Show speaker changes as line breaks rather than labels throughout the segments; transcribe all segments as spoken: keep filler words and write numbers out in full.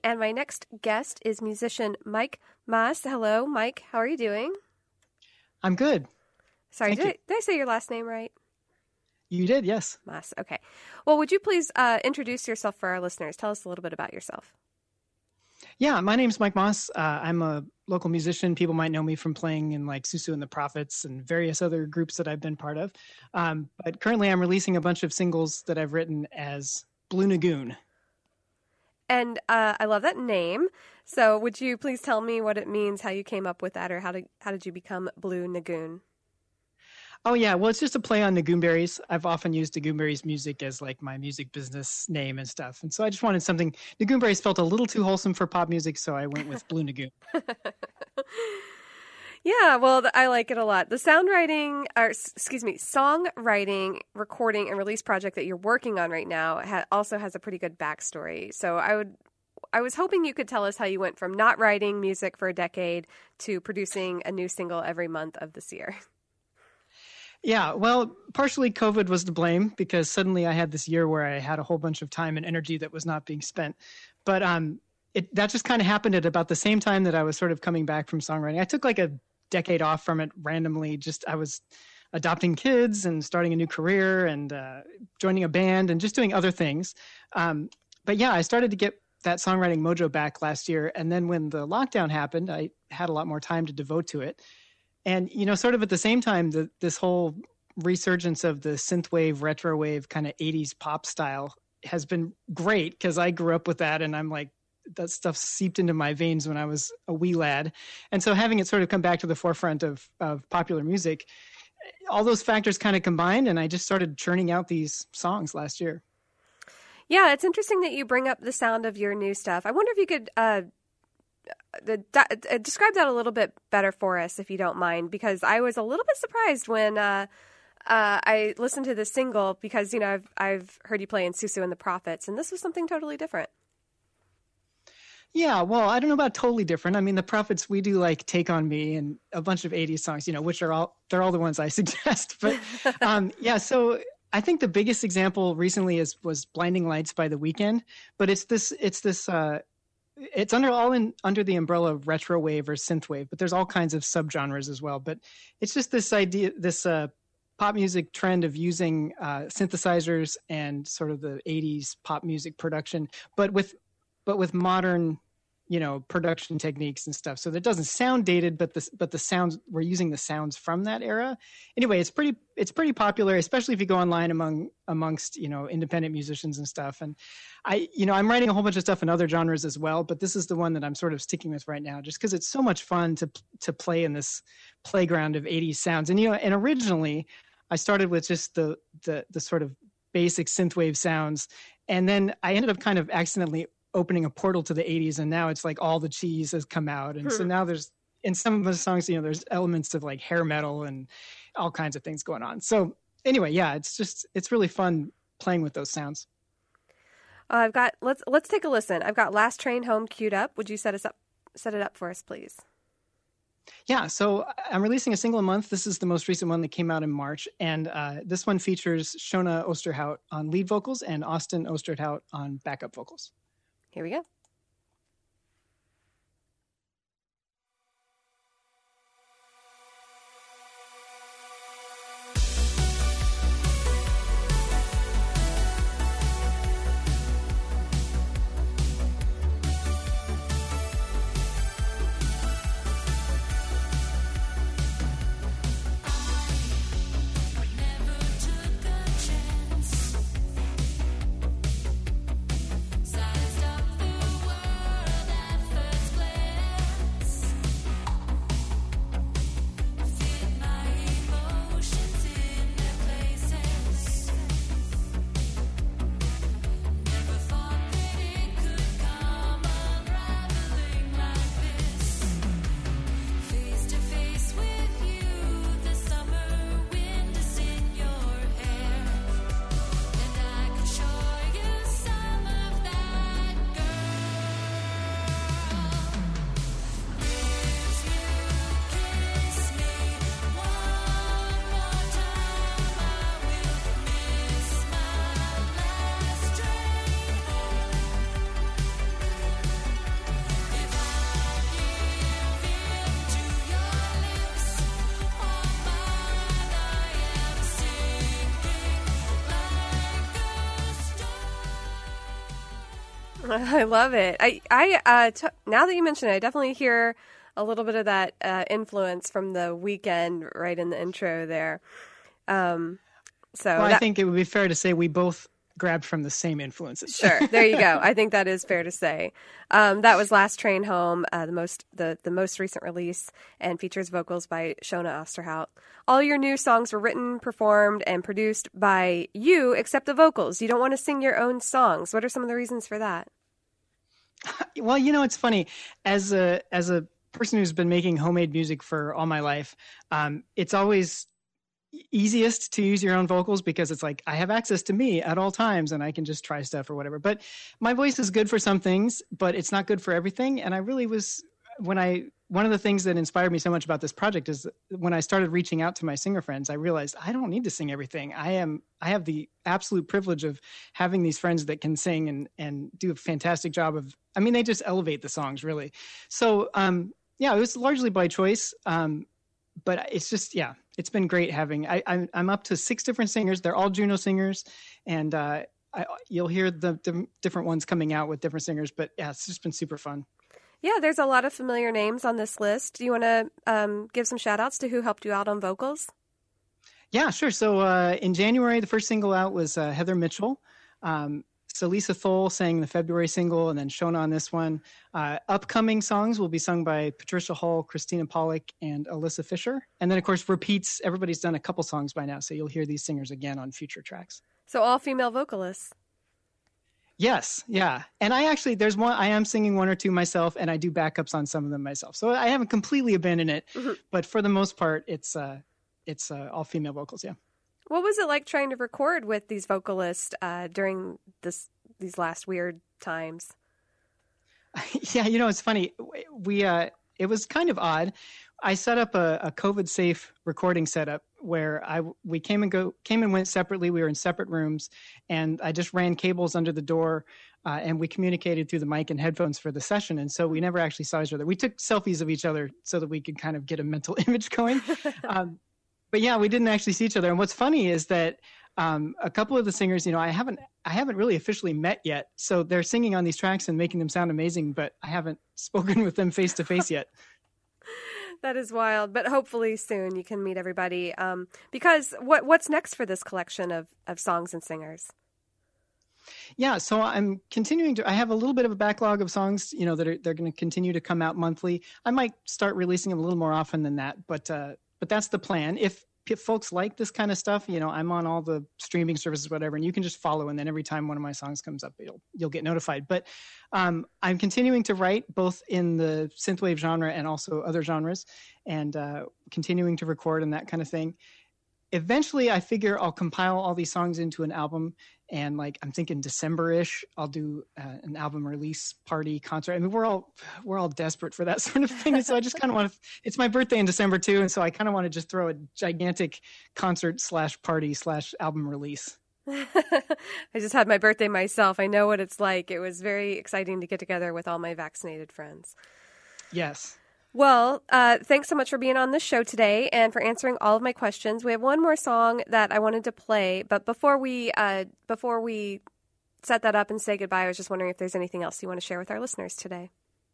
And my next guest is musician Mike Mas. Hello, Mike. How are you doing?
I'm good.
Sorry, did I, did I say your last name right?
You did, yes.
Mas. Okay. Well, would you please uh, introduce yourself for our listeners? Tell us a little bit about yourself.
Yeah, my name's Mike Mas. Uh, I'm a local musician. People might know me from playing in like Susu and the Prophets and various other groups that I've been part of. Um, but currently I'm releasing a bunch of singles that I've written as Blue Nagoon.
And uh, I love that name. So would you please tell me what it means, how you came up with that, or how did, how did you become Blue Nagoon?
Oh, yeah. Well, it's just a play on Nagoonberries. I've often used Nagoonberries music as like my music business name and stuff. And so I just wanted something. Nagoonberries felt a little too wholesome for pop music, so I went with Blue Nagoon.
Yeah, well, I like it a lot. The soundwriting, or excuse me, songwriting, recording, and release project that you're working on right now ha- also has a pretty good backstory. So I would, I was hoping you could tell us how you went from not writing music for a decade to producing a new single every month of this year.
Yeah, well, partially COVID was to blame because suddenly I had this year where I had a whole bunch of time and energy that was not being spent. But um, it, that just kind of happened at about the same time that I was sort of coming back from songwriting. I took like a decade off from it randomly. Just I was adopting kids and starting a new career and uh, joining a band and just doing other things. Um, but yeah, I started to get that songwriting mojo back last year. And then when the lockdown happened, I had a lot more time to devote to it. And, you know, sort of at the same time, the, this whole resurgence of the synthwave, retrowave kind of eighties pop style has been great because I grew up with that. And I'm like, that stuff seeped into my veins when I was a wee lad. And so having it sort of come back to the forefront of, of popular music, all those factors kind of combined. And I just started churning out these songs last year.
Yeah, it's interesting that you bring up the sound of your new stuff. I wonder if you could uh, the, uh, describe that a little bit better for us, if you don't mind, because I was a little bit surprised when uh, uh, I listened to this single because, you know, I've, I've heard you play in Susu and the Prophets, and this was something totally different.
Yeah, well, I don't know about totally different. I mean, the Prophets, we do like Take on Me and a bunch of eighties songs, you know, which are all, they're all the ones I suggest. But um, yeah, so I think the biggest example recently is was Blinding Lights by The Weeknd. But it's this, it's this, uh, it's under all in under the umbrella of retro wave or synth wave, but there's all kinds of subgenres as well. But it's just this idea, this uh, pop music trend of using uh, synthesizers and sort of the eighties pop music production, but with, but with modern, you know, production techniques and stuff. So that doesn't sound dated, but the, but the sounds, we're using the sounds from that era. Anyway, it's pretty, it's pretty popular, especially if you go online among, amongst, you know, independent musicians and stuff. And I, you know, I'm writing a whole bunch of stuff in other genres as well, but this is the one that I'm sort of sticking with right now, just because it's so much fun to, to play in this playground of eighties sounds. And, you know, and originally I started with just the, the, the sort of basic synthwave sounds. And then I ended up kind of accidentally opening a portal to the eighties, and now it's like all the cheese has come out. And hmm. so now there's, in some of the songs, you know, there's elements of like hair metal and all kinds of things going on. So anyway, yeah, it's just, it's really fun playing with those sounds.
Uh, I've got, let's, let's take a listen. I've got Last Train Home queued up. Would you set us up, set it up for us, please?
Yeah, so I'm releasing a single a month. This is the most recent one that came out in March. And uh, this one features Shona Osterhout on lead vocals and Austin Osterhout on backup vocals.
Here we go.
Sized up the
I love it. I, I uh, t- now that you mention it, I definitely hear a little bit of that uh, influence from The Weeknd right in the intro there. Um, so
well,
that,
I think it would be fair to say we both grabbed from the same influences.
Sure, there you go. I think that is fair to say. Um, that was Last Train Home, uh, the most the, the most recent release, and features vocals by Shona Osterhout. All your new songs were written, performed, and produced by you, except the vocals. You don't want to sing your own songs. What are some of the reasons for that?
Well, you know, it's funny. As a as a person who's been making homemade music for all my life, um, it's always easiest to use your own vocals because it's like I have access to me at all times and I can just try stuff or whatever. But my voice is good for some things, but it's not good for everything. And I really was when I one of the things that inspired me so much about this project is when I started reaching out to my singer friends, I realized I don't need to sing everything. I am I have the absolute privilege of having these friends that can sing and and do a fantastic job of. I mean, they just elevate the songs really. So um, yeah, it was largely by choice. Um, But it's just, yeah, it's been great having, I, I'm, I'm up to six different singers. They're all Juno singers. And uh, I, you'll hear the, the different ones coming out with different singers. But yeah, it's just been super fun.
Yeah, there's a lot of familiar names on this list. Do you want to um, give some shout outs to who helped you out on vocals?
Yeah, sure. So uh, in January, the first single out was uh, Heather Mitchell. Um, Salisa Thole sang the February single, and then Shona on this one. Uh, upcoming songs will be sung by Patricia Hull, Christina Pollock, and Alyssa Fisher. And then, of course, repeats. Everybody's done a couple songs by now, so you'll hear these singers again on future tracks.
So all female vocalists.
Yes, yeah. And I actually, there's one, I am singing one or two myself, and I do backups on some of them myself. So I haven't completely abandoned it, mm-hmm. but for the most part, it's uh, it's uh, all female vocals, yeah.
What was it like trying to record with these vocalists uh, during this these last weird times?
Yeah, you know, it's funny. We uh, it was kind of odd. I set up a, a COVID-safe recording setup where I we came and go came and went separately. We were in separate rooms, and I just ran cables under the door, uh, and we communicated through the mic and headphones for the session. And so we never actually saw each other. We took selfies of each other so that we could kind of get a mental image going. um, But yeah, we didn't actually see each other. And what's funny is that um, a couple of the singers, you know, I haven't, I haven't really officially met yet. So they're singing on these tracks and making them sound amazing, but I haven't spoken with them face to face yet.
That is wild, but hopefully soon you can meet everybody. Um, because what what's next for this collection of of songs and singers?
Yeah, so I'm continuing to. I have a little bit of a backlog of songs, you know, that are they're going to continue to come out monthly. I might start releasing them a little more often than that, but. Uh, But that's the plan. If, if folks like this kind of stuff, you know, I'm on all the streaming services, whatever, and you can just follow. And then every time one of my songs comes up, you'll you'll get notified. But um, I'm continuing to write both in the synthwave genre and also other genres, and uh, continuing to record and that kind of thing. Eventually, I figure I'll compile all these songs into an album, and like I'm thinking December-ish, I'll do uh, an album release party concert. I mean, we're all we're all desperate for that sort of thing, and so I just kind of want to. It's my birthday in December too, and so I kind of want to just throw a gigantic concert slash party slash album release.
I just had my birthday myself. I know what it's like. It was very exciting to get together with all my vaccinated friends.
Yes.
Well, uh, thanks so much for being on this show today and for answering all of my questions. We have one more song that I wanted to play, but before we uh, before we set that up and say goodbye, I was just wondering if there's anything else you want to share with our listeners today.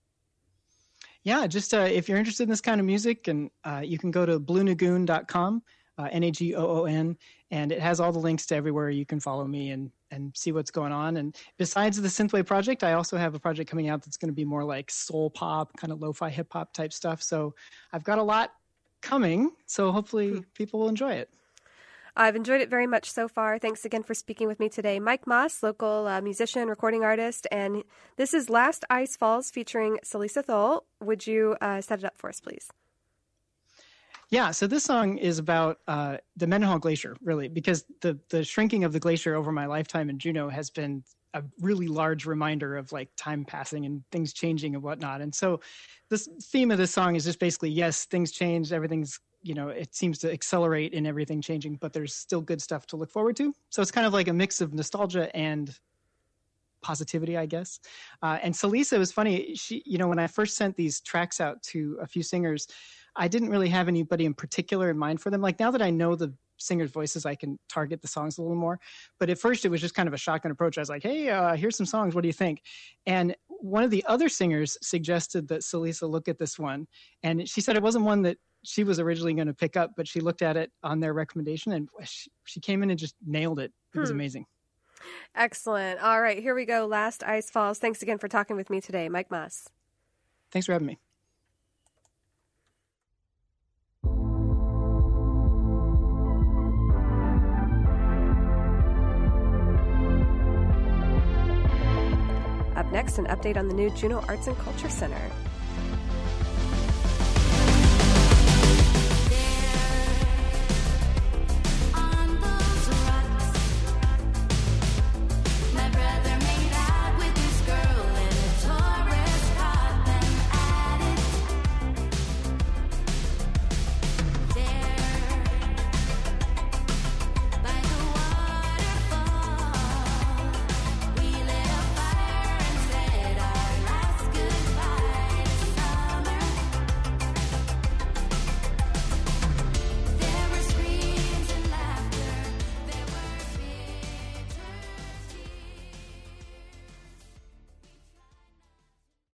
Yeah, just uh, if you're interested in this kind of music, and uh, you can go to blue nagoon dot com, uh, N A G O O N, and it has all the links to everywhere you can follow me and and see what's going on. And besides the Synthwave project, I also have a project coming out that's going to be more like soul pop, kind of lo-fi hip hop type stuff. So I've got a lot coming. So hopefully hmm. people will enjoy it.
I've enjoyed it very much so far. Thanks again for speaking with me today. Mike Moss, local uh, musician, recording artist. And this is Last Ice Falls featuring Salisa Thole. Would you uh, set it up for us, please?
Yeah, so this song is about uh, the Mendenhall Glacier, really, because the the shrinking of the glacier over my lifetime in Juneau has been a really large reminder of like time passing and things changing and whatnot. And so this theme of this song is just basically, yes, things change, everything's, you know, it seems to accelerate in everything changing, but there's still good stuff to look forward to. So it's kind of like a mix of nostalgia and positivity, I guess. Uh, and Salisa, was funny. She, you know, when I first sent these tracks out to a few singers, I didn't really have anybody in particular in mind for them. Like now that I know the singers' voices, I can target the songs a little more. But at first, it was just kind of a shotgun approach. I was like, hey, uh, here's some songs. What do you think? And one of the other singers suggested that Celisa look at this one. And she said it wasn't one that she was originally going to pick up, but she looked at it on their recommendation, and she, she came in and just nailed it. It was hmm. amazing.
Excellent. All right, here we go. Last Ice Falls. Thanks again for talking with me today, Mike Moss.
Thanks for having me.
Up next, an update on the new Juneau Arts and Culture Center.